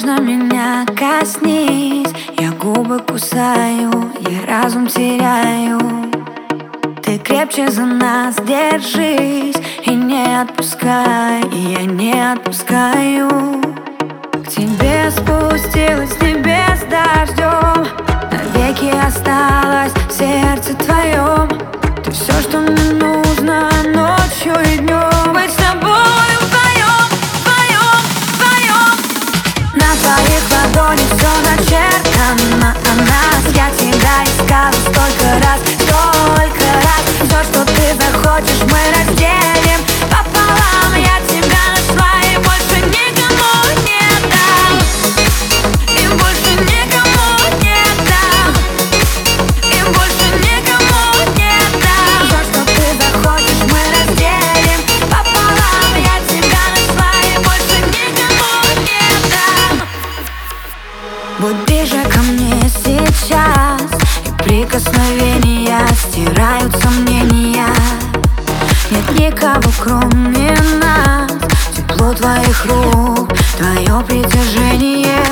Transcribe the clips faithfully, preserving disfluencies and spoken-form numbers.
Нежно меня коснись, я губы кусаю, я разум теряю. Ты крепче за нас держись и не отпускай, и я не отпускаю. К тебе спустилась с небес дождем, навеки осталось в сердце твоем. Ты все, что мне нужно ночью и днем. Быть с тобой вдвоем, вдвоем, вдвоем. На твоих ладонях все начертано о нас. Я тебя искала столько раз, столько раз. Все, что ты захочешь, мы разделим пополам. Я тебя нашла и больше никому не дам. И больше никому не дам. И больше никому не дам. Все, что ты захочешь, мы разделим пополам. Я тебя нашла и больше никому не дам. Будь ближе ко мне сейчас, и прикосновения стирают сомнения. Нет никого, кроме нас. Тепло твоих рук, твое притяжение.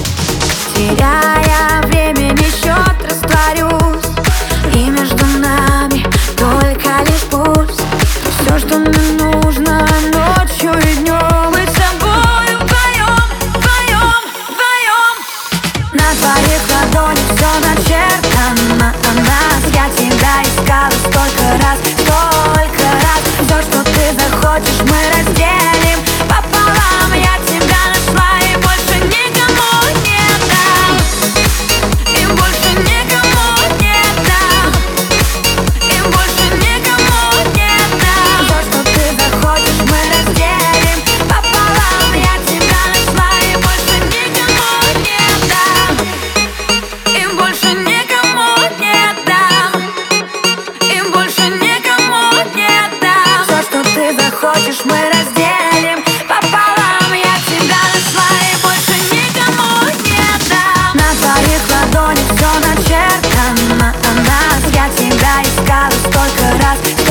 Теряя времени счет, растворюсь, и между нами только лишь пульс. Все, что мне нужно ночью и днем. Быть с тобой вдвоем, вдвоем, вдвоем. На твоих ладонях все начертано о нас. Я тебя искала столько раз, столько раз. Все, что ты захочешь, мы разделим пополам. Я тебя нашла и больше никому не дам. И больше никому не дам. И больше никому не дам. Все, что ты захочешь, мы разделим пополам. Я тебя нашла и больше никому не дам. И больше никому не дам. И больше никому не дам. Все, что ты захочешь, мы разделим пополам. Я тебя нашла и больше никому не дам. На твоих ладонях все начертано о нас. Я тебя искала столько раз.